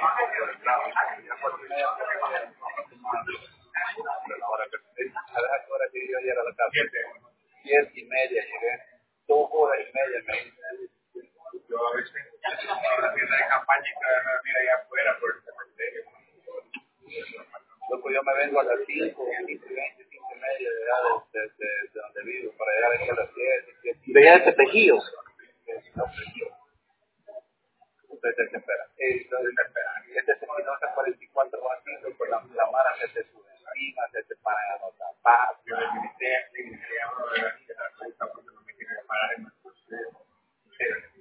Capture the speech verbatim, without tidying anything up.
Ahora que ¿sabes a qué hora llegué yo ayer a la casa? Diez y media llegué. Dos horas y media me yo a veces en la tienda de campaña y cada vez mira allá afuera por el cementerio. Luego yo me vengo a las cinco, cinco y veinte, cinco y media de, de, de, de, de donde vivo para llegar aquí a las siete. ¿De allá de Tepejíos? Entonces te espera. Entonces te espera. Este kilómetro cuarenta y cuatro va haciendo por la, la mara se te sube encima, se te paran a los zapatos. Yo le grité, le grité a uno de las que la puta porque no me quiere parar en el crucero.